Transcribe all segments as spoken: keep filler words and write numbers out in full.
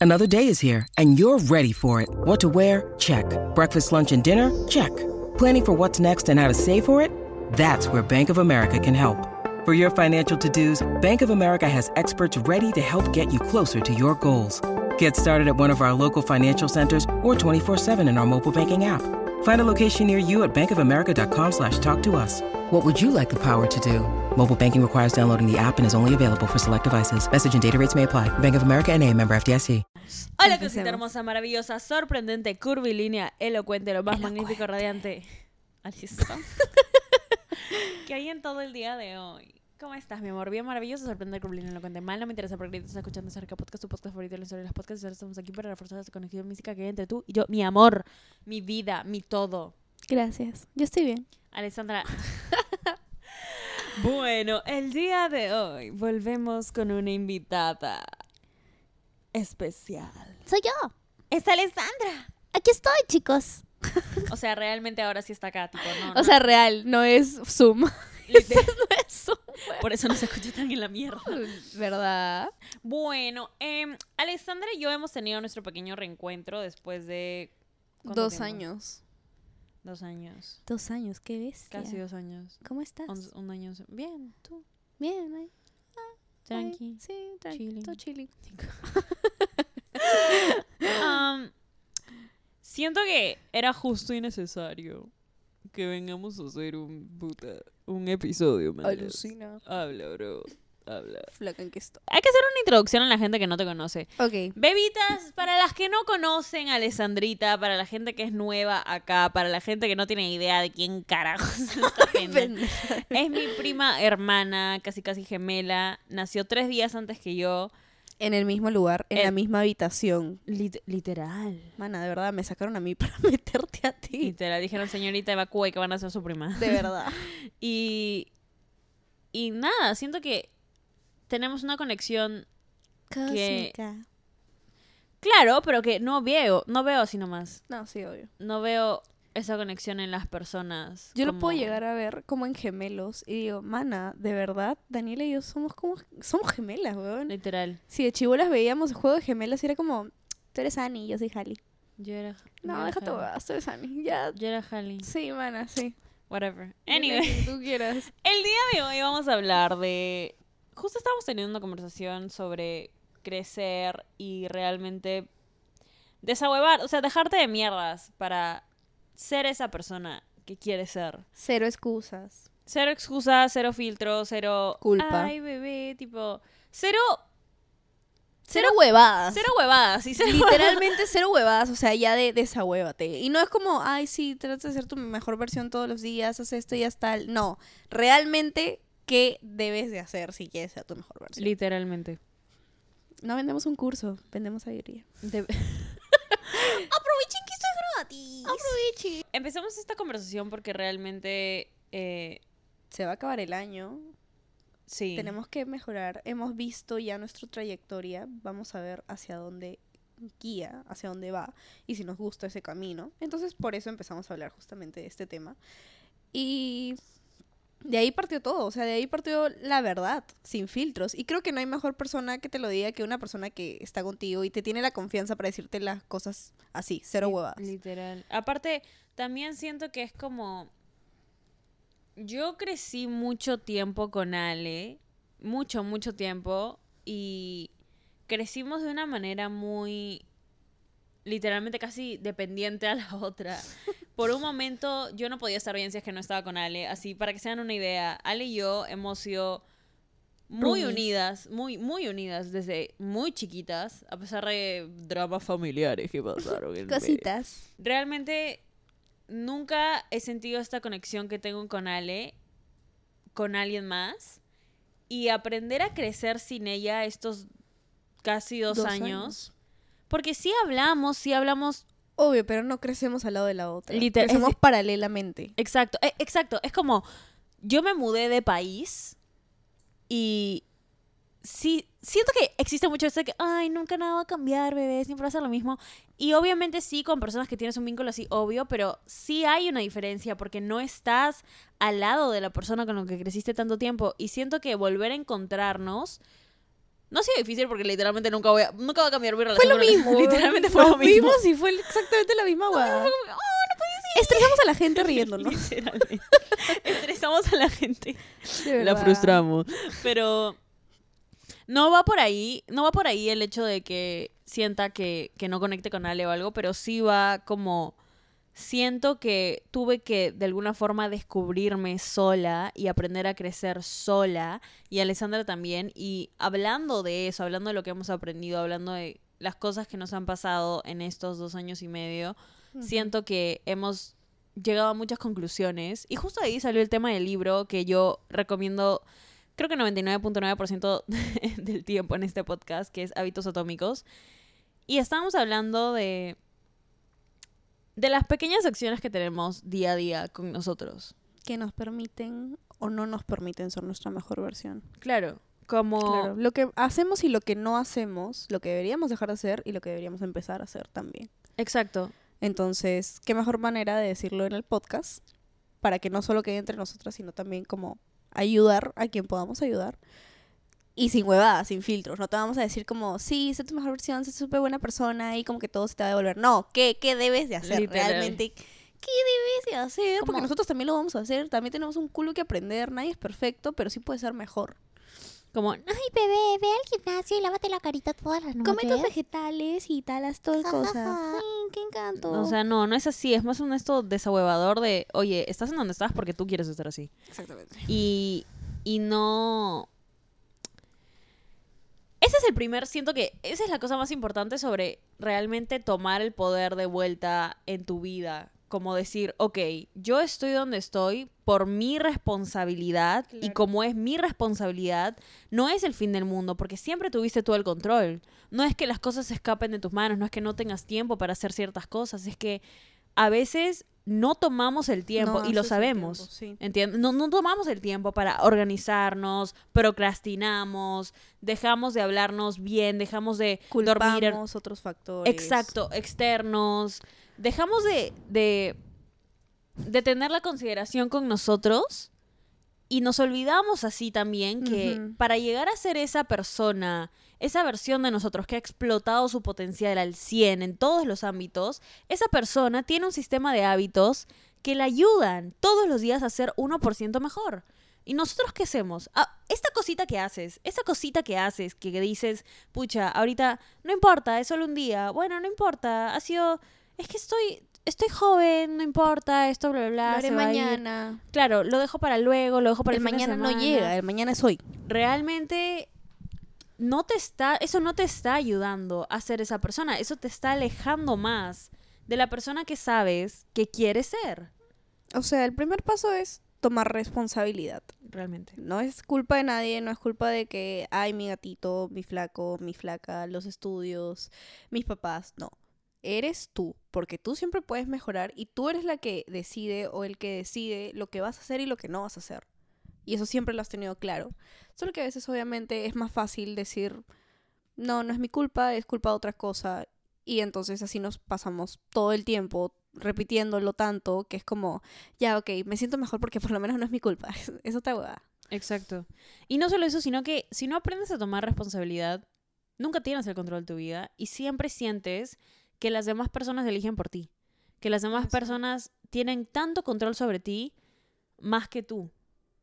Another day is here, and you're ready for it. What to wear? Check. Breakfast, lunch, and dinner? Check. Planning for what's next and how to save for it? That's where Bank of America can help. For your financial to-dos, Bank of America has experts ready to help get you closer to your goals. Get started at one of our local financial centers or twenty-four seven in our mobile banking app. Find a location near you at bankofamerica.com slash talk to us. What would you like the power to do? Mobile banking requires downloading the app and is only available for select devices. Message and data rates may apply. Bank of America N A, member F D I C. Hola, cosita hermosa, maravillosa, sorprendente, curvilínea, elocuente, lo más Elocuente. magnífico, radiante. Alisa. ¿Qué hay en todo el día de hoy? ¿Cómo estás, mi amor? Bien maravilloso, sorprendente, curvilínea, elocuente. Mal, no me interesa porque estás escuchando acerca podcast, tu podcast favorito de la historia de los podcasts. Ahora estamos aquí para reforzar esa conexión física que hay entre tú y yo. Mi amor, mi vida, mi todo. Gracias. Yo estoy bien. Alessandra. Bueno, el día de hoy volvemos con una invitada especial. Soy yo. Es Alessandra. Aquí estoy, chicos. O sea, realmente ahora sí está acá, tipo, no, O no. sea, real, no es Zoom. Literal. No es Zoom. Por eso no se escucha tan en la mierda. ¿Verdad? Bueno, eh, Alessandra y yo hemos tenido nuestro pequeño reencuentro después de... ¿cuánto Dos tiempo? años. Dos años. Dos años, qué bestia. Casi dos años. ¿Cómo estás? Un, un año. Bien, tú. Bien, ay. Tranqui. Ay, sí, tranqui. Chilling. Todo chilling. Um, siento que era justo y necesario que vengamos a hacer un puta, un episodio, man. Alucina. Habla, bro. Habla. Flaca en que estoy. Hay que hacer una introducción a la gente que no te conoce. Ok. Bebitas, para las que no conocen a Alessandrita, para la gente que es nueva acá, para la gente que no tiene idea de quién carajos es esta gente. Es mi prima hermana, casi casi gemela. Nació tres días antes que yo. En el mismo lugar, en El- la misma habitación. Lit- literal. Mana, de verdad, me sacaron a mí para meterte a ti. Literal. Dijeron, señorita, evacúe que van a ser su prima. De verdad. Y, y nada, siento que tenemos una conexión, Cósmica. claro, pero que no veo, no veo así nomás. No, sí, obvio. No veo esa conexión en las personas. Yo lo como- puedo llegar a ver como en gemelos y digo, mana, de verdad, Daniela y yo somos como, somos gemelas, weón. Literal. Si de chivolas veíamos juego de gemelas y era como, tú eres Annie, yo soy Halley. Yo era. No, yo era déjate Halle. huevadas, tú eres Annie. Ya, Yo era Halle. sí, mana, sí. Whatever. Dile Anyway. quien tú quieras. El día de hoy vamos a hablar de... Justo estábamos teniendo una conversación sobre crecer y realmente desahuevar, o sea, dejarte de mierdas para ser esa persona que quieres ser. Cero excusas. Cero excusas, cero filtro, cero... Culpa. Ay, bebé, tipo... Cero... Cero huevadas. Cero huevadas, y cero Literalmente cero huevadas, o sea, ya de desahuévate. Y no es como, ay, sí, trata de ser tu mejor versión todos los días, haz esto y ya está. No, realmente, ¿qué debes de hacer si quieres ser tu mejor versión? Literalmente. No vendemos un curso, vendemos sabiduría. De- Aprovechen que esto es gratis. Aprovechen. Empezamos esta conversación porque realmente... eh, Se va a acabar el año. sí. Tenemos que mejorar. Hemos visto ya nuestra trayectoria. Vamos a ver hacia dónde guía, hacia dónde va y si nos gusta ese camino. Entonces, por eso empezamos a hablar justamente de este tema. Y de ahí partió todo. O sea, de ahí partió la verdad, sin filtros. Y creo que no hay mejor persona que te lo diga que una persona que está contigo y te tiene la confianza para decirte las cosas así, cero Li- huevadas. Literal. Aparte, también siento que es como... Yo crecí mucho tiempo con Ale, mucho, mucho tiempo, y crecimos de una manera muy, literalmente casi dependiente a la otra. Por un momento yo no podía estar bien si es que no estaba con Ale, así para que se hagan una idea, Ale y yo hemos sido muy Roomies. unidas, muy, muy unidas desde muy chiquitas, a pesar de dramas familiares que pasaron. en medio. Cositas. Realmente nunca he sentido esta conexión que tengo con Ale, con alguien más. Y aprender a crecer sin ella estos casi dos, Dos años, años. Porque sí hablamos, sí hablamos... Obvio, pero no crecemos al lado de la otra. Literal- Crecemos es- paralelamente. Exacto, eh, exacto. Es como, yo me mudé de país y sí, siento que existe mucho esto de que, ay, nunca nada va a cambiar, bebé, siempre va a ser lo mismo. Y obviamente sí, con personas que tienes un vínculo así, obvio, pero sí hay una diferencia porque no estás al lado de la persona con la que creciste tanto tiempo. Y siento que volver a encontrarnos No ha sido difícil porque literalmente nunca voy a, nunca va a cambiar mi Fue relación. lo con- mismo. Literalmente fue Nos lo mismo. vimos y fue exactamente la misma hueá. Estresamos a la gente riéndonos. Literalmente. Estresamos a la gente. De La verdad. frustramos. Pero no va por ahí, no va por ahí el hecho de que sienta que, que no conecte con Ale o algo, pero sí va como siento que tuve que de alguna forma descubrirme sola y aprender a crecer sola, y Alessandra también, y hablando de eso, hablando de lo que hemos aprendido, hablando de las cosas que nos han pasado en estos dos años y medio, Ujú. siento que hemos llegado a muchas conclusiones, y justo ahí salió el tema del libro que yo recomiendo, creo que noventa y nueve punto nueve por ciento del tiempo en este podcast, que es Hábitos Atómicos, y estábamos hablando de de las pequeñas acciones que tenemos día a día con nosotros. Que nos permiten o no nos permiten ser nuestra mejor versión. Claro, como Claro, lo que hacemos y lo que no hacemos, lo que deberíamos dejar de hacer y lo que deberíamos empezar a hacer también. exacto. Entonces, qué mejor manera de decirlo en el podcast para que no solo quede entre nosotras, sino también como ayudar a quien podamos ayudar. Y sin huevadas, sin filtros. No te vamos a decir como, sí, sé tu mejor versión, sé súper buena persona y como que todo se te va a devolver. No, ¿qué, qué debes de hacer Literal. realmente? ¿Qué debes de hacer? Como- Porque nosotros también lo vamos a hacer. También tenemos un culo que aprender. Nadie es perfecto, pero sí puede ser mejor. Como, Ay, bebé, ve al gimnasio y lávate la carita todas las noches. Come tus vegetales y tal, haz todo Ja, ja, cosas. ja. Ay, qué encanto. o sea, no, no es así, es más un esto desahuevador de, oye, estás en donde estás porque tú quieres estar así. Exactamente. Y, y no... Ese es el primer, siento que esa es la cosa más importante sobre realmente tomar el poder de vuelta en tu vida. Como decir, ok, yo estoy donde estoy por mi responsabilidad, y Claro. como es mi responsabilidad, no es el fin del mundo, porque siempre tuviste tú el control. No es que las cosas se escapen de tus manos, no es que no tengas tiempo para hacer ciertas cosas, es que a veces no tomamos el tiempo No y lo haces el sabemos. tiempo, sí. ¿Entiendes? No, no tomamos el tiempo para organizarnos, procrastinamos, dejamos de hablarnos bien, dejamos de dormir. en- Culpamos otros factores. Exacto, externos. Dejamos de, de, de tener la consideración con nosotros, y nos olvidamos así también que Ujú. para llegar a ser esa persona, esa versión de nosotros que ha explotado su potencial al cien en todos los ámbitos, esa persona tiene un sistema de hábitos que le ayudan todos los días a ser uno por ciento mejor. ¿Y nosotros qué hacemos? Ah, esta cosita que haces, esa cosita que haces, que dices, pucha, ahorita no importa, es solo un día. Bueno, no importa, ha sido, es que estoy, estoy joven, no importa, esto, bla, bla, bla. Lo haré se va a ir. mañana. Claro, lo dejo para luego, lo dejo para El el, fin de mañana no semana. llega, el mañana es hoy. Realmente no te está, eso no te está ayudando a ser esa persona, eso te está alejando más de la persona que sabes que quieres ser, O sea, el primer paso es tomar responsabilidad. realmente. No es culpa de nadie, no es culpa de que, ay, mi gatito, mi flaco, mi flaca, los estudios, mis papás. No. Eres tú, porque tú siempre puedes mejorar y tú eres la que decide o el que decide lo que vas a hacer y lo que no vas a hacer. Y eso siempre lo has tenido claro. Solo que a veces obviamente es más fácil decir, no, no es mi culpa, es culpa de otra cosa. Y entonces así nos pasamos todo el tiempo repitiéndolo tanto que es como, ya, ok, me siento mejor porque por lo menos no es mi culpa. Eso está huevada. Exacto. Y no solo eso, sino que si no aprendes a tomar responsabilidad, nunca tienes el control de tu vida y siempre sientes que las demás personas eligen por ti, que las demás Eso. personas tienen tanto control sobre ti más que tú.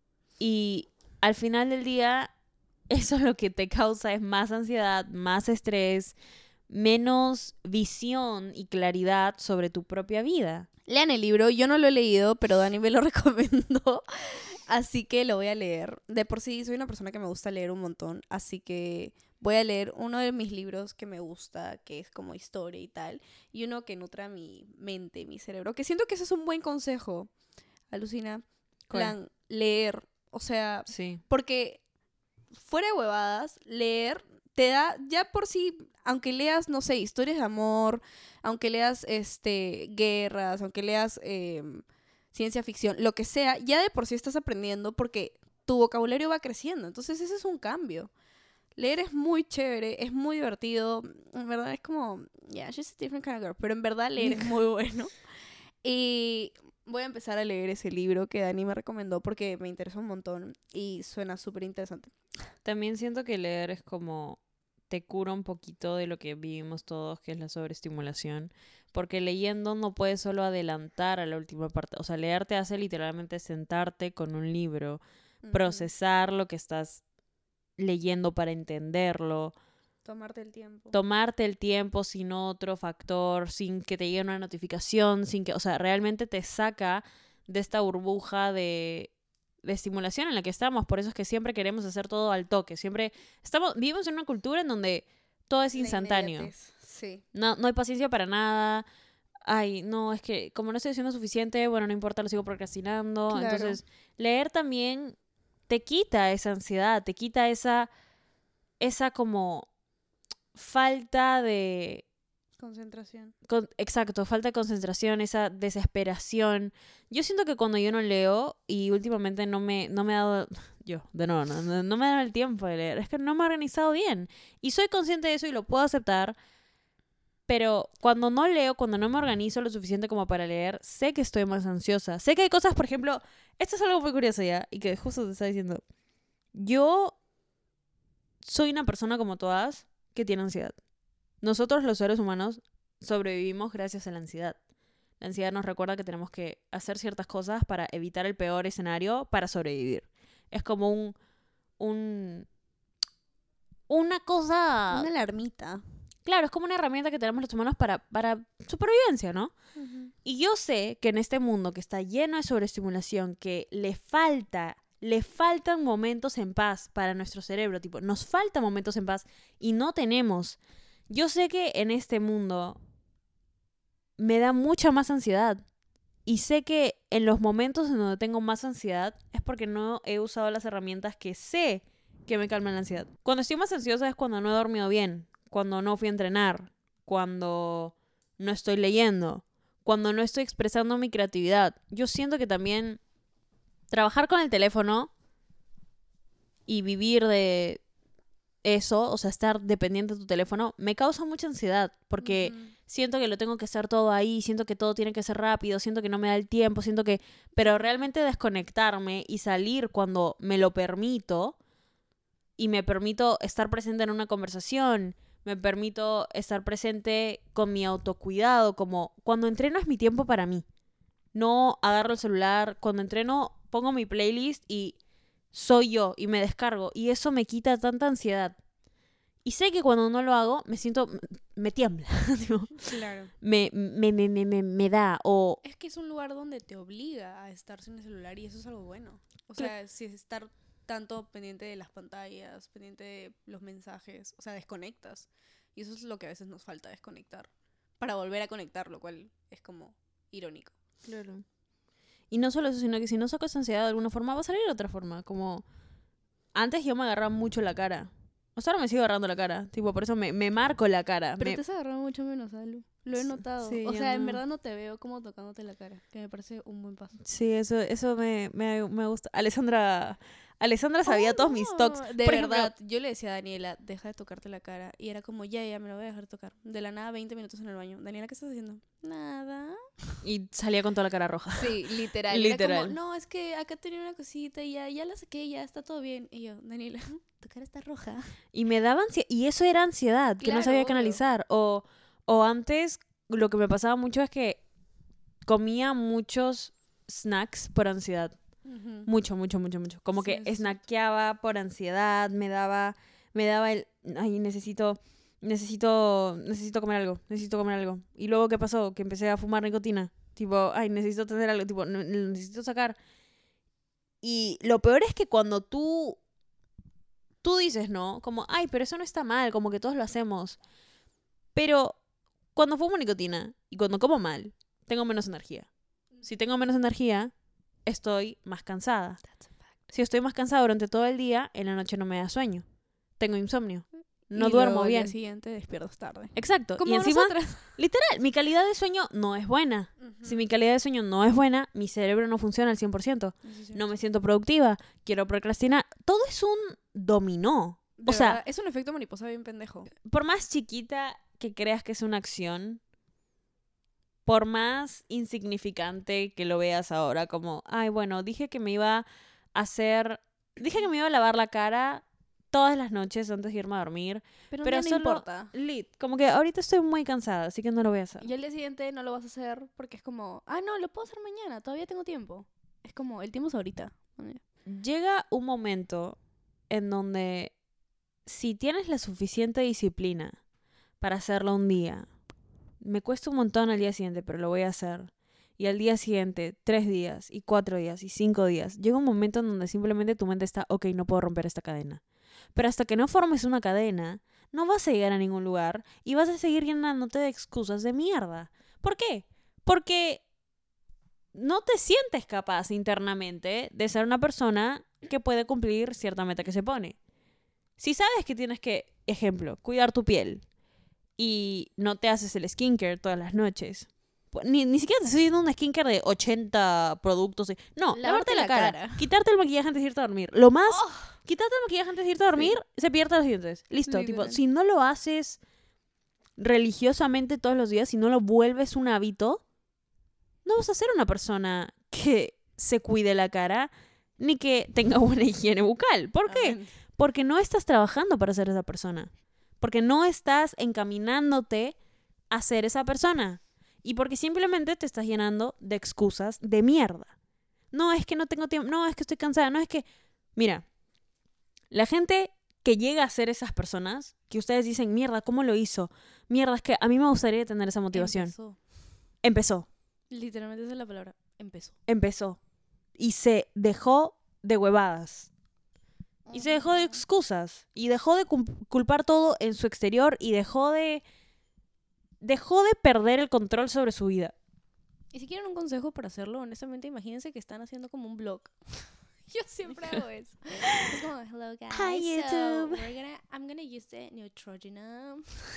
Y al final del día, eso lo que te causa es más ansiedad, más estrés, menos visión y claridad sobre tu propia vida. Lean el libro, yo no lo he leído, pero Dani me lo recomendó, así que lo voy a leer. De por sí soy una persona que me gusta leer un montón, así que voy a leer uno de mis libros que me gusta, que es como historia y tal, y uno que nutra mi mente, mi cerebro, que siento que ese es un buen consejo, alucina, ¿Cuál? plan, leer, o sea, Sí. porque fuera de huevadas, leer te da, ya por sí, aunque leas, no sé, historias de amor, aunque leas este guerras, aunque leas eh, ciencia ficción, lo que sea, ya de por sí estás aprendiendo porque tu vocabulario va creciendo. Entonces ese es un cambio. Leer es muy chévere, es muy divertido. En verdad es como, yeah, she's a different kind of girl. Pero en verdad leer es muy bueno. Y voy a empezar a leer ese libro que Dani me recomendó porque me interesa un montón y suena súper interesante. También siento que leer es como te cura un poquito de lo que vivimos todos, que es la sobreestimulación. Porque leyendo no puedes solo adelantar a la última parte. O sea, leer te hace literalmente sentarte con un libro, Ujú. procesar lo que estás leyendo para entenderlo, Tomarte el tiempo. tomarte el tiempo sin otro factor, sin que te llegue una notificación, sin que, o sea, realmente te saca de esta burbuja de, de estimulación en la que estamos. Por eso es que siempre queremos hacer todo al toque. Siempre estamos, vivimos en una cultura en donde todo es La instantáneo. inmediatez. Sí. No, no hay paciencia para nada. Ay, no, es que como no estoy haciendo suficiente, bueno, no importa, lo sigo procrastinando. Claro. Entonces, leer también te quita esa ansiedad, te quita esa, esa como falta de... Concentración. con- exacto, falta de concentración, esa desesperación. Yo siento que cuando yo no leo, y últimamente no me, no me he dado... Yo, de nuevo, no, no, no me he dado el tiempo de leer. Es que no me he organizado bien. Y soy consciente de eso y lo puedo aceptar. Pero cuando no leo, cuando no me organizo lo suficiente como para leer, sé que estoy más ansiosa. Sé que hay cosas, por ejemplo, esto es algo muy curioso ya, y que justo te está diciendo. Yo soy una persona como todas que tiene ansiedad. Nosotros los seres humanos sobrevivimos gracias a la ansiedad. La ansiedad nos recuerda que tenemos que hacer ciertas cosas para evitar el peor escenario para sobrevivir. Es como un... un una cosa... Una alarmita. Claro, es como una herramienta que tenemos los humanos para, para supervivencia, ¿no? Ujú. Y yo sé que en este mundo que está lleno de sobreestimulación, que le falta, le faltan momentos en paz para nuestro cerebro, tipo, nos faltan momentos en paz y no tenemos. Yo sé que en este mundo me da mucha más ansiedad. Y sé que en los momentos en donde tengo más ansiedad es porque no he usado las herramientas que sé que me calman la ansiedad. Cuando estoy más ansiosa es cuando no he dormido bien, cuando no fui a entrenar, cuando no estoy leyendo, cuando no estoy expresando mi creatividad. Yo siento que también trabajar con el teléfono y vivir de eso, o sea, estar dependiente de tu teléfono, me causa mucha ansiedad porque Ujú. siento que lo tengo que hacer todo ahí, siento que todo tiene que ser rápido, siento que no me da el tiempo, siento que... Pero realmente desconectarme y salir cuando me lo permito y me permito estar presente en una conversación, me permito estar presente con mi autocuidado, como cuando entreno es mi tiempo para mí. No agarro el celular, cuando entreno pongo mi playlist y soy yo y me descargo y eso me quita tanta ansiedad. Y sé que cuando no lo hago me siento, me tiembla, tipo, Claro. me, me, me, me, me, me da o... Es que es un lugar donde te obliga a estar sin el celular y eso es algo bueno. O Cla- sea, si es estar tanto pendiente de las pantallas, pendiente de los mensajes, o sea, desconectas. Y eso es lo que a veces nos falta, desconectar. Para volver a conectar, lo cual es como irónico. Claro. Y no solo eso, sino que si no saco esa ansiedad de alguna forma, va a salir de otra forma. Como antes yo me agarraba mucho la cara. O sea, ahora me sigo agarrando la cara. Tipo, por eso me, me marco la cara. Pero Me- te has agarrado mucho menos, Alu. Lo he Sí, notado. sí, o ya sea, en no. verdad no te veo como tocándote la cara, que me parece un buen paso. Sí, eso, eso me, me, me gusta. Alessandra, Alessandra sabía todos mis tocs. De Por ejemplo, verdad, yo le decía a Daniela, deja de tocarte la cara. Y era como, ya, ya, me lo voy a dejar de tocar. De la nada, veinte minutos en el baño. Daniela, ¿qué estás haciendo? Nada. y salía con toda la cara roja. Sí, literal. Literal. Era como, no, es que acá tenía una cosita y ya, ya la saqué, ya está todo bien. Y yo, Daniela, tu cara está roja. Y me daba ansiedad. Y eso era ansiedad, que no Claro, sabía obvio. canalizar. O, o antes, lo que me pasaba mucho es que comía muchos snacks por ansiedad. Mucho, mucho, mucho, mucho. Como Sí, que eso es cierto. snackeaba por ansiedad, me daba, me daba el, ay, necesito, necesito, necesito comer algo, necesito comer algo. Y luego, ¿qué pasó? Que empecé a fumar nicotina. Tipo, ay, necesito tener algo, tipo, no- lo necesito sacar. Y lo peor es que cuando tú, tú dices, ¿no? Como, ay, pero eso no está mal, como que todos lo hacemos. Pero cuando fumo nicotina y cuando como mal, tengo menos energía. Si tengo menos energía, estoy más cansada. Si estoy más cansada durante todo el día, en la noche no me da sueño. Tengo insomnio. No Y duermo luego al bien. día siguiente despiertas tarde. Exacto. Como y encima, nosotras. literal, mi calidad de sueño no es buena. Si mi calidad de sueño no es buena, mi cerebro no funciona al cien por ciento. No me siento productiva, quiero procrastinar. Todo es un dominó. De o sea, verdad, es un efecto mariposa bien pendejo. por más chiquita que creas que es una acción, por más insignificante que lo veas ahora, como, ay, bueno, dije que me iba a hacer, dije que me iba a lavar la cara todas las noches antes de irme a dormir. Pero, Pero ya no solo- importa. Lit, como que ahorita estoy muy cansada, así que no lo voy a hacer. Y al día siguiente no lo vas a hacer porque es como, ah, no, lo puedo hacer mañana, todavía tengo tiempo. Es como, el tiempo es ahorita. Llega un momento en donde si tienes la suficiente disciplina para hacerlo un día, me cuesta un montón al día siguiente, pero lo voy a hacer. Y al día siguiente, tres días, y cuatro días, y cinco días, llega un momento en donde simplemente tu mente está, ok, no puedo romper esta cadena. Pero hasta que no formes una cadena, no vas a llegar a ningún lugar y vas a seguir llenándote de excusas de mierda. ¿Por qué? Porque no te sientes capaz internamente de ser una persona que puede cumplir cierta meta que se pone. Si sabes que tienes que, ejemplo, cuidar tu piel y no te haces el skincare todas las noches, pu- ni, ni siquiera te estoy diciendo un skincare de ochenta productos. y- No, Lavarte lavarte la, la cara, cara. quitarte el maquillaje antes de irte a dormir. Lo más, quitarte el maquillaje antes de irte a dormir, se pierde los dientes. Listo, tipo, Literal. si no lo haces religiosamente todos los días, si no lo vuelves un hábito, no vas a ser una persona que se cuide la cara ni que tenga buena higiene bucal. ¿Por qué? Amén. Porque no estás trabajando para ser esa persona. Porque no estás encaminándote a ser esa persona. Y porque simplemente te estás llenando de excusas de mierda. No, es que no tengo tiempo. No, es que estoy cansada. No, es que... Mira, la gente que llega a ser esas personas, que ustedes dicen, mierda, ¿cómo lo hizo? Mierda, es que a mí me gustaría tener esa motivación. Empezó. Empezó. Literalmente esa es la palabra. Empezó. Empezó. Y se dejó de huevadas. Y se dejó de excusas. Y dejó de cum- culpar todo en su exterior. Y dejó de... Dejó de perder el control sobre su vida. Y si quieren un consejo para hacerlo, honestamente, imagínense que están haciendo como un blog. Yo siempre hago eso. Es como, hello guys. Hi, So, YouTube. we're gonna, I'm gonna use the Neutrogena.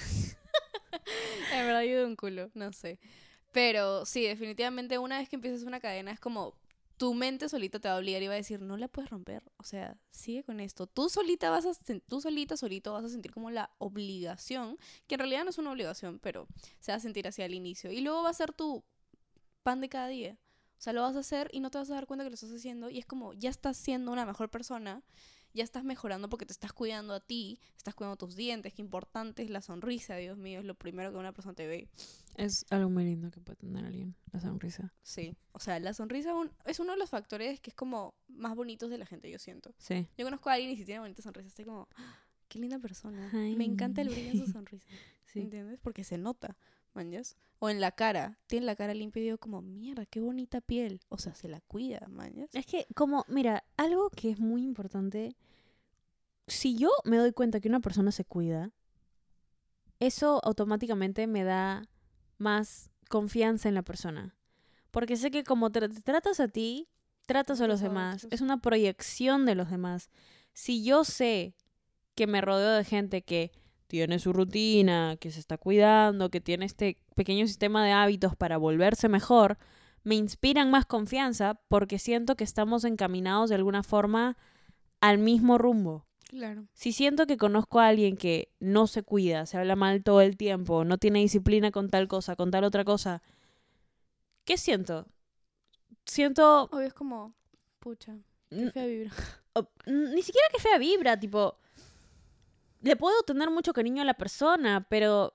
En verdad ayuda un culo, no sé. Pero sí, definitivamente una vez que empiezas una cadena es como tu mente solita te va a obligar y va a decir, no la puedes romper. O sea, sigue con esto. Tú solita vas a sen- tú solita, solito vas a sentir como la obligación, que en realidad no es una obligación, pero se va a sentir hacia el inicio. Y luego va a ser tu pan de cada día. O sea, lo vas a hacer y no te vas a dar cuenta que lo estás haciendo. Y es como, ya estás siendo una mejor persona. Ya estás mejorando porque te estás cuidando a ti. Estás cuidando tus dientes. Qué importante es la sonrisa, Dios mío. Es lo primero que una persona te ve. Es algo muy lindo que puede tener alguien, la sonrisa. Sí. O sea, la sonrisa un- es uno de los factores que es como más bonitos de la gente, yo siento. Sí. Yo conozco a alguien y si tiene bonita sonrisa, estoy como, "Ah, qué linda persona. Ay. Me encanta el brillo en su sonrisa. Sí. ¿Entiendes? Porque se nota, mañas. O en la cara. Tiene la cara limpia y digo como, mierda, qué bonita piel. O sea, se la cuida, mañas. Es que, como, mira, algo que es muy importante, si yo me doy cuenta que una persona se cuida, eso automáticamente me da más confianza en la persona. Porque sé que como te, te tratas a ti, tratas a los Tratas a demás. otros. Es una proyección de los demás. Si yo sé que me rodeo de gente que tiene su rutina, que se está cuidando, que tiene este pequeño sistema de hábitos para volverse mejor, me inspiran más confianza porque siento que estamos encaminados de alguna forma al mismo rumbo. Claro. Si siento que conozco a alguien que no se cuida, se habla mal todo el tiempo, no tiene disciplina con tal cosa, con tal otra cosa, ¿qué siento? Siento... Obvio es como, pucha, qué n- fea vibra. o- n- Ni siquiera que fea vibra, tipo... Le puedo tener mucho cariño a la persona, pero...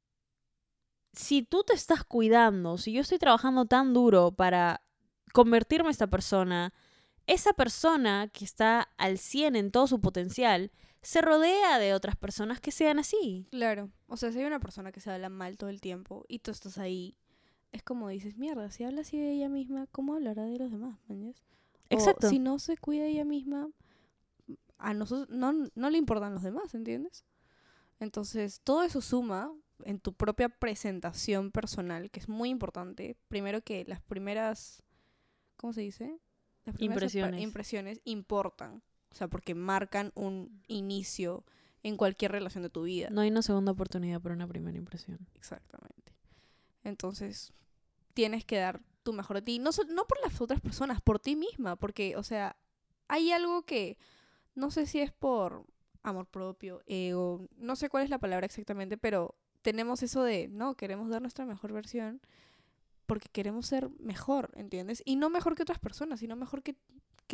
Si tú te estás cuidando, si yo estoy trabajando tan duro para convertirme en esta persona, esa persona que está al cien en todo su potencial, se rodea de otras personas que sean así. Claro. O sea, si hay una persona que se habla mal todo el tiempo y tú estás ahí, es como dices, mierda, si habla así de ella misma, ¿cómo hablará de los demás, mañas? O Exacto. si no se cuida ella misma, a nosotros no, no le importan los demás, ¿entiendes? Entonces, todo eso suma en tu propia presentación personal, que es muy importante. Primero que las primeras, ¿cómo se dice? Las primeras Impresiones. apar- impresiones importan. O sea, porque marcan un inicio en cualquier relación de tu vida. No hay una segunda oportunidad para una primera impresión. Exactamente. Entonces, tienes que dar tu mejor de ti. No, so- no por las otras personas, por ti misma. Porque, o sea, hay algo que no sé si es por amor propio, ego, no sé cuál es la palabra exactamente, pero tenemos eso de, no, queremos dar nuestra mejor versión porque queremos ser mejor, ¿entiendes? Y no mejor que otras personas, sino mejor que, que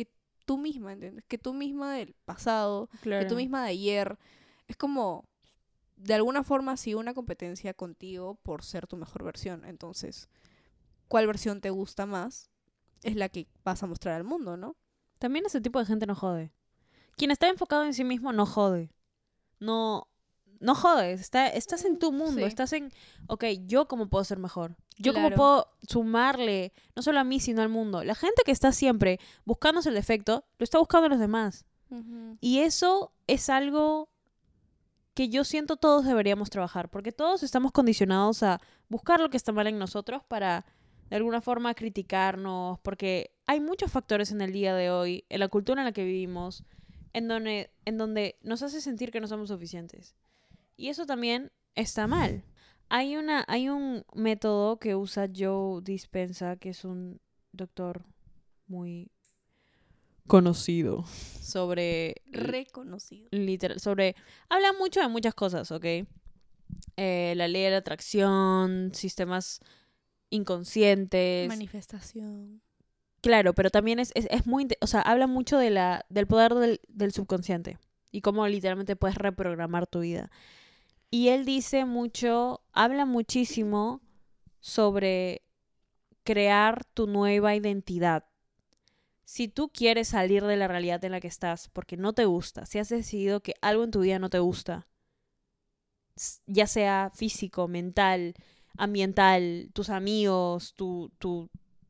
tú misma, ¿entiendes? Que tú misma del pasado, Claro. que tú misma de ayer. Es como, de alguna forma, sí, una competencia contigo por ser tu mejor versión. Entonces, ¿cuál versión te gusta más? Es la que vas a mostrar al mundo, ¿no? También ese tipo de gente no jode. Quien está enfocado en sí mismo no jode. No, no jodes. Está, estás en tu mundo. Sí. Estás en, ok, ¿yo cómo puedo ser mejor? ¿Yo Claro. cómo puedo sumarle, no solo a mí, sino al mundo? La gente que está siempre buscándose el defecto, lo está buscando en los demás. Y eso es algo que yo siento todos deberíamos trabajar. Porque todos estamos condicionados a buscar lo que está mal en nosotros para, de alguna forma, criticarnos. Porque hay muchos factores en el día de hoy, en la cultura en la que vivimos, en donde, en donde nos hace sentir que no somos suficientes. Y eso también está mal. Hay, una, hay un método que usa Joe Dispenza, que es un doctor muy conocido sobre... Reconocido. Literal, sobre... Habla mucho de muchas cosas, ¿ok? Eh, la ley de la atracción, sistemas inconscientes... Manifestación. Claro, pero también es, es, es muy... inte- O sea, habla mucho de la, del poder del, del subconsciente y cómo literalmente puedes reprogramar tu vida. Y él dice mucho, habla muchísimo sobre crear tu nueva identidad. Si tú quieres salir de la realidad en la que estás porque no te gusta, si has decidido que algo en tu vida no te gusta, s- ya sea físico, mental, ambiental, tus amigos, tu, tu,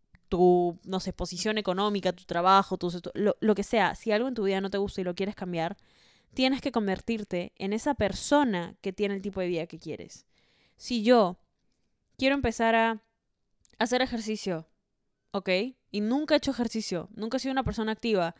tu no sé, posición económica, tu trabajo, tu, tu- lo, lo que sea, si algo en tu vida no te gusta y lo quieres cambiar, tienes que convertirte en esa persona que tiene el tipo de vida que quieres. Si yo quiero empezar a hacer ejercicio, ¿ok? Y nunca he hecho ejercicio, nunca he sido una persona activa,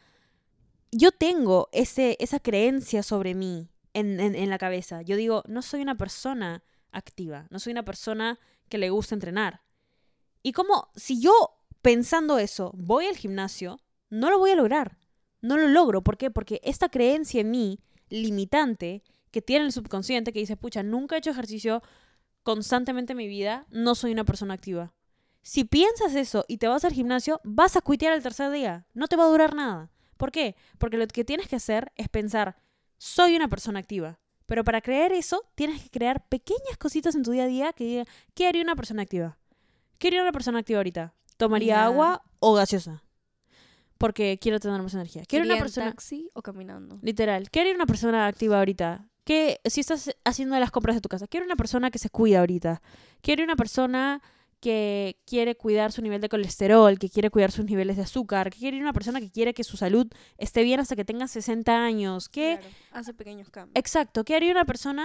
yo tengo ese, esa creencia sobre mí en, en, en la cabeza. Yo digo, no soy una persona activa, no soy una persona que le gusta entrenar. Y como si yo, pensando eso, voy al gimnasio, no lo voy a lograr. No lo logro. ¿Por qué? Porque esta creencia en mí, limitante, que tiene el subconsciente, que dice, pucha, nunca he hecho ejercicio constantemente en mi vida, no soy una persona activa. Si piensas eso y te vas al gimnasio, vas a cuitear el tercer día. No te va a durar nada. ¿Por qué? Porque lo que tienes que hacer es pensar, soy una persona activa. Pero para creer eso, tienes que crear pequeñas cositas en tu día a día que digan, ¿qué haría una persona activa? ¿Qué haría una persona activa ahorita? ¿Tomaría Caminar. agua o gaseosa? Porque quiero tener más energía. ¿Qué haría ¿Iría una en persona... taxi o caminando? Literal. ¿Qué haría una persona activa ahorita? ¿Qué, si estás haciendo las compras de tu casa? ¿Qué haría una persona que se cuida ahorita? ¿Qué haría una persona que quiere cuidar su nivel de colesterol, que quiere cuidar sus niveles de azúcar? ¿Qué quiere una persona que quiere que su salud esté bien hasta que tenga sesenta años? ¿Qué? Claro, hace pequeños cambios. Exacto. ¿Qué haría una persona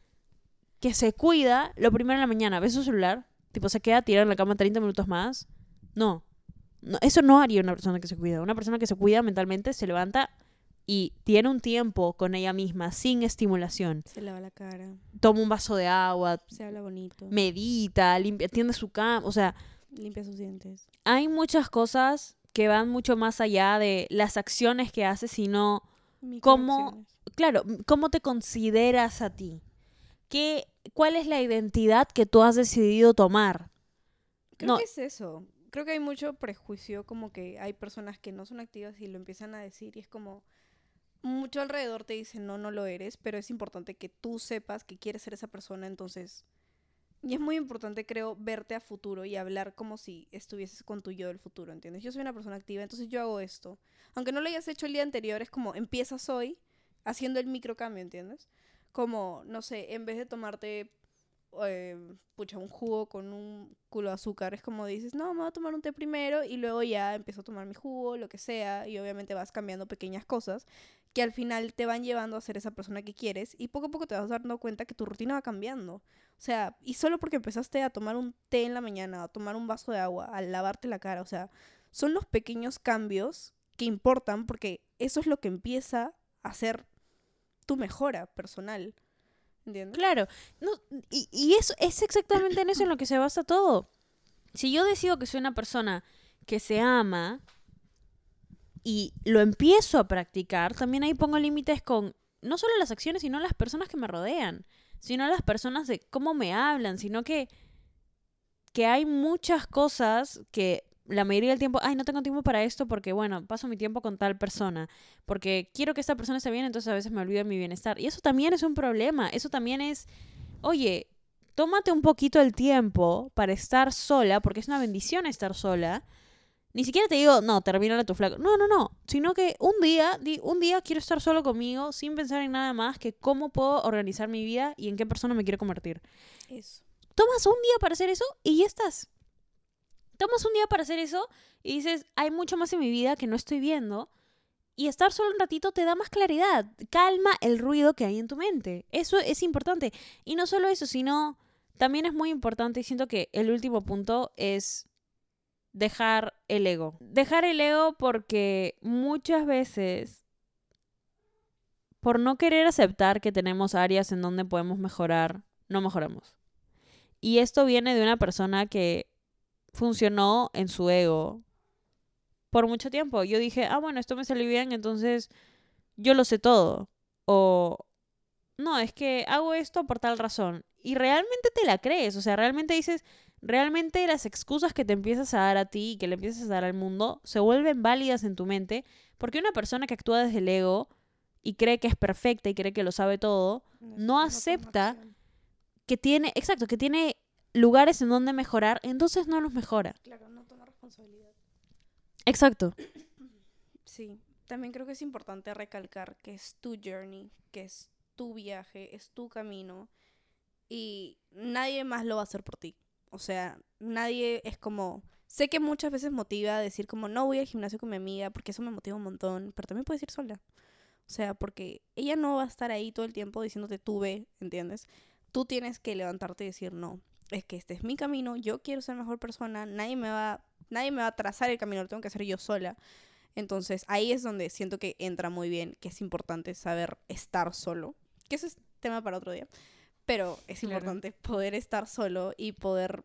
que se cuida lo primero en la mañana? ¿Ves su celular? Tipo, se queda tirado en la cama treinta minutos más. No. No, eso no haría una persona que se cuida. Una persona que se cuida mentalmente se levanta y tiene un tiempo con ella misma, sin estimulación. Se lava la cara, Toma un vaso de agua, se habla bonito, medita, limpia, tiende su cama. O sea, limpia sus dientes. hay muchas cosas que van mucho más allá de las acciones que haces, sino, ¿Cómo? Microacciones. claro, cómo te consideras a ti. ¿Qué, ¿Cuál es la identidad que tú has decidido tomar? Creo No. que es eso. Creo que hay mucho prejuicio, como que hay personas que no son activas y lo empiezan a decir y es como mucho alrededor te dicen no, no lo eres, pero es importante que tú sepas que quieres ser esa persona, entonces y es muy importante, creo, verte a futuro y hablar como si estuvieses con tu yo del futuro, ¿entiendes? Yo soy una persona activa, entonces yo hago esto. Aunque no lo hayas hecho el día anterior, es como empiezas hoy haciendo el microcambio, ¿entiendes? Como, no sé, en vez de tomarte eh, pucha, un jugo con un culo de azúcar, es como dices, no, me voy a tomar un té primero y luego ya empiezo a tomar mi jugo, lo que sea, y obviamente vas cambiando pequeñas cosas que al final te van llevando a ser esa persona que quieres y poco a poco te vas dando cuenta que tu rutina va cambiando. O sea, y solo porque empezaste a tomar un té en la mañana, a tomar un vaso de agua, a lavarte la cara, o sea, son los pequeños cambios que importan porque eso es lo que empieza a ser tu mejora personal. ¿Entiendes? Claro. No, y, y eso es exactamente en eso en lo que se basa todo. Si yo decido que soy una persona que se ama y lo empiezo a practicar, también ahí pongo límites con no solo las acciones, sino las personas que me rodean, sino las personas de cómo me hablan, sino que, que hay muchas cosas que la mayoría del tiempo, ay, no tengo tiempo para esto porque, bueno, paso mi tiempo con tal persona, porque quiero que esta persona esté bien, entonces a veces me olvido de mi bienestar. Y eso también es un problema, eso también es, oye, tómate un poquito el tiempo para estar sola, porque es una bendición estar sola. Ni siquiera te digo, no, termínale tu flaco. No, no, no. Sino que un día, di, un día quiero estar solo conmigo sin pensar en nada más que cómo puedo organizar mi vida y en qué persona me quiero convertir. Eso. Tomas un día para hacer eso y ya estás. Tomas un día para hacer eso y dices, hay mucho más en mi vida que no estoy viendo. Y estar solo un ratito te da más claridad. Calma el ruido que hay en tu mente. Eso es importante. Y no solo eso, sino también es muy importante, y siento que el último punto es dejar el ego. Dejar el ego porque muchas veces, por no querer aceptar que tenemos áreas en donde podemos mejorar, no mejoramos. Y esto viene de una persona que funcionó en su ego por mucho tiempo. Yo dije, ah, bueno, esto me salió bien, entonces yo lo sé todo. O, no, es que hago esto por tal razón. Y realmente te la crees. O sea, realmente dices, realmente las excusas que te empiezas a dar a ti y que le empiezas a dar al mundo se vuelven válidas en tu mente. Porque una persona que actúa desde el ego y cree que es perfecta y cree que lo sabe todo, no, no acepta que tiene, exacto, que tiene lugares en donde mejorar, entonces no los mejora. Claro, no toma responsabilidad. Exacto. Sí, también creo que es importante recalcar que es tu journey, que es tu viaje, es tu camino y nadie más lo va a hacer por ti. O sea, nadie es como... Sé que muchas veces motiva a decir como no voy al gimnasio con mi amiga porque eso me motiva un montón, pero también puedes ir sola. O sea, porque ella no va a estar ahí todo el tiempo diciéndote tú ve, ¿entiendes? Tú tienes que levantarte y decir no, es que este es mi camino, yo quiero ser mejor persona, nadie me va, nadie me va a trazar el camino, lo tengo que hacer yo sola. Entonces ahí es donde siento que entra muy bien, que es importante saber estar solo, que ese es tema para otro día, pero es Claro. importante poder estar solo y poder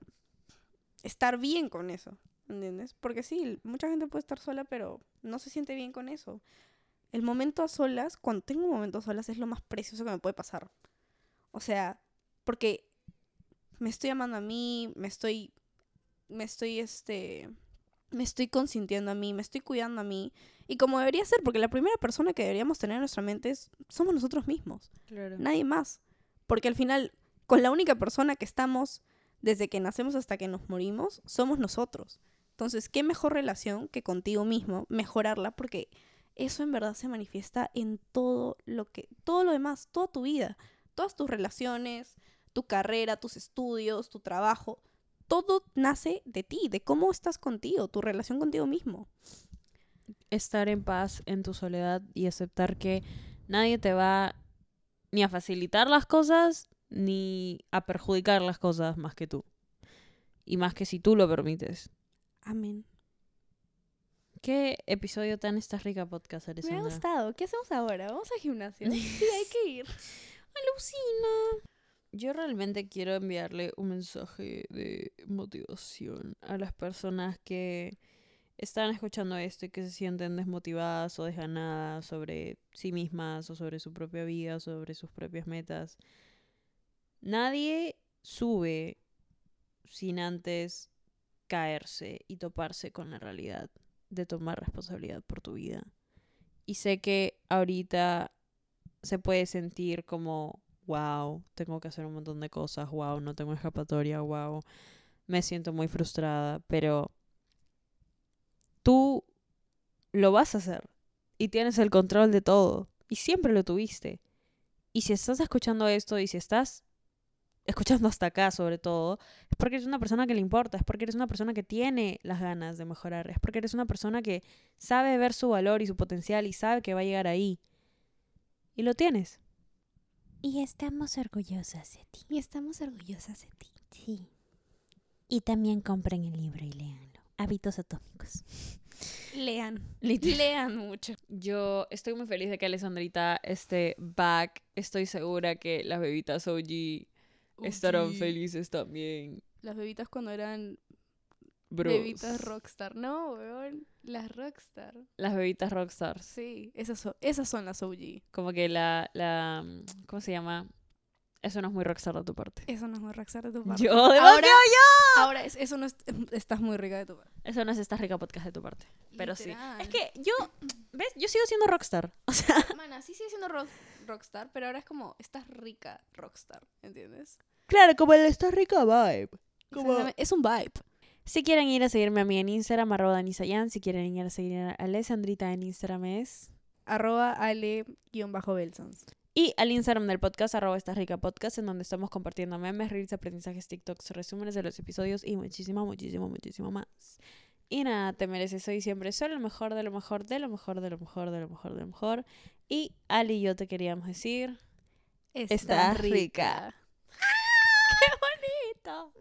estar bien con eso, ¿entiendes? Porque sí, mucha gente puede estar sola, pero no se siente bien con eso. El momento a solas, cuando tengo un momento a solas, es lo más precioso que me puede pasar. O sea, porque me estoy amando a mí, me estoy, me estoy, este, me estoy consintiendo a mí, me estoy cuidando a mí. Y como debería ser, porque la primera persona que deberíamos tener en nuestra mente es, somos nosotros mismos. Claro. Nadie más. Porque al final, con la única persona que estamos desde que nacemos hasta que nos morimos, somos nosotros. Entonces, ¿qué mejor relación que contigo mismo mejorarla? Porque eso en verdad se manifiesta en todo lo que, todo lo demás, toda tu vida, todas tus relaciones, tu carrera, tus estudios, tu trabajo, todo nace de ti, de cómo estás contigo, tu relación contigo mismo. Estar en paz en tu soledad y aceptar que nadie te va ni a facilitar las cosas ni a perjudicar las cosas más que tú. Y más que si tú lo permites. Amén. ¿Qué episodio tan estás rica podcast, Me Alessandra? ha gustado. ¿Qué hacemos ahora? ¿Vamos al gimnasio? Sí, hay que ir. Alucina. Yo realmente quiero enviarle un mensaje de motivación a las personas que están escuchando esto y que se sienten desmotivadas o desganadas sobre sí mismas o sobre su propia vida, sobre sus propias metas. Nadie sube sin antes caerse y toparse con la realidad de tomar responsabilidad por tu vida. Y sé que ahorita se puede sentir como, wow, tengo que hacer un montón de cosas, wow, no tengo escapatoria, wow, me siento muy frustrada, pero tú lo vas a hacer y tienes el control de todo y siempre lo tuviste. Y si estás escuchando esto y si estás escuchando hasta acá sobre todo, es porque eres una persona que le importa, es porque eres una persona que tiene las ganas de mejorar, es porque eres una persona que sabe ver su valor y su potencial y sabe que va a llegar ahí. Y lo tienes. Y estamos orgullosas de ti. Y estamos orgullosas de ti. Sí. Y también compren el libro y léanlo. Hábitos atómicos. Lean. Literal. Lean mucho. Yo estoy muy feliz de que Alessandrita esté back. Estoy segura que las bebitas O G estarán felices también. Las bebitas cuando eran Bros. bebitas rockstar. No, weón. Las rockstar. Las bebitas rockstars. Sí, esas son, esas son las O G. Como que la, la... ¿Cómo se llama? Eso no es muy rockstar de tu parte. Eso no es muy rockstar de tu parte. Yo, demasiado ahora, Ahora, es- eso no es... Estás muy rica de tu parte. Eso no es esta rica podcast de tu parte. Pero Literal. sí. Es que yo, ¿ves? Yo sigo siendo rockstar. O sea, Mana, sí sigue siendo rock, rockstar, pero ahora es como, estás rica rockstar, ¿entiendes? claro, como el esta rica vibe. Como... Exactamente, es un vibe. Si quieren ir a seguirme a mí en Instagram, arroba danisayan. Si quieren ir a seguir a Alessandrita en Instagram es... Arroba ale-belsons. Y al Instagram del podcast, arroba esta rica podcast, en donde estamos compartiendo memes, reels, aprendizajes, TikToks, resúmenes de los episodios y muchísimo, muchísimo, muchísimo más. Y nada, te mereces hoy siempre solo lo mejor, de lo mejor, de lo mejor, de lo mejor, de lo mejor, de lo mejor. Y Ali y yo te queríamos decir... Estás rica. ¡Qué bonito!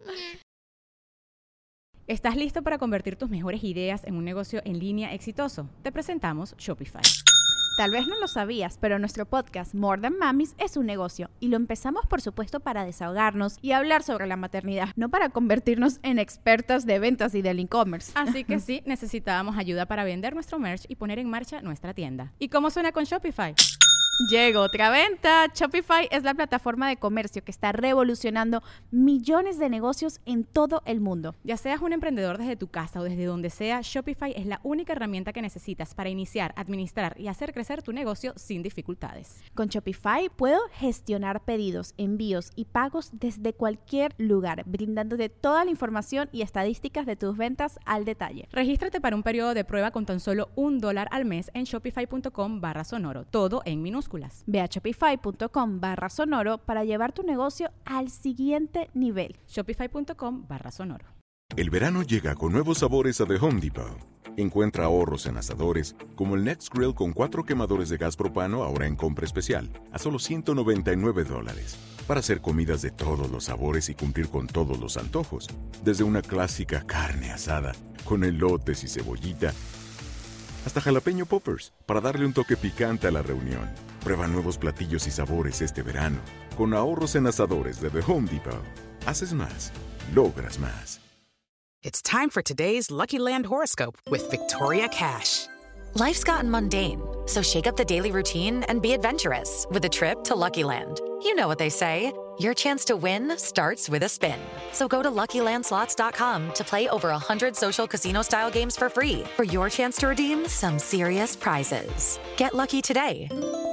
¿Estás listo para convertir tus mejores ideas en un negocio en línea exitoso? Te presentamos Shopify. Tal vez no lo sabías, pero nuestro podcast More Than Mamis es un negocio y lo empezamos por supuesto para desahogarnos y hablar sobre la maternidad, no para convertirnos en expertas de ventas y del e-commerce. Así que sí, necesitábamos ayuda para vender nuestro merch y poner en marcha nuestra tienda. ¿Y cómo suena con Shopify? Llegó otra venta. Shopify es la plataforma de comercio que está revolucionando millones de negocios en todo el mundo. Ya seas un emprendedor desde tu casa o desde donde sea, Shopify es la única herramienta que necesitas para iniciar, administrar y hacer crecer tu negocio sin dificultades. Con Shopify puedo gestionar pedidos, envíos y pagos desde cualquier lugar, brindándote toda la información y estadísticas de tus ventas al detalle. Regístrate para un periodo de prueba con tan solo un dólar al mes en shopify.com barra sonoro, todo en minúsculas. Ve a shopify.com barra sonoro para llevar tu negocio al siguiente nivel. Shopify.com barra sonoro. El verano llega con nuevos sabores a The Home Depot. Encuentra ahorros en asadores, como el Next Grill con cuatro quemadores de gas propano ahora en compra especial, a solo ciento noventa y nueve dólares. Para hacer comidas de todos los sabores y cumplir con todos los antojos. Desde una clásica carne asada, con elotes y cebollita, hasta jalapeño poppers, para darle un toque picante a la reunión. Prueba nuevos platillos y sabores este verano. Con ahorros en asadores de The Home Depot. Haces más, logras más. It's time for today's Lucky Land horoscope with Victoria Cash. Life's gotten mundane, so shake up the daily routine and be adventurous with a trip to Lucky Land. You know what they say, your chance to win starts with a spin. So go to Lucky Land Slots dot com to play over one hundred social casino-style games for free for your chance to redeem some serious prizes. Get lucky today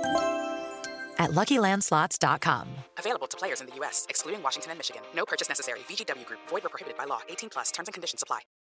at Lucky Land Slots dot com. Available to players in the U S, excluding Washington and Michigan. No purchase necessary. V G W Group. Void where prohibited by law. eighteen plus. Terms and conditions apply.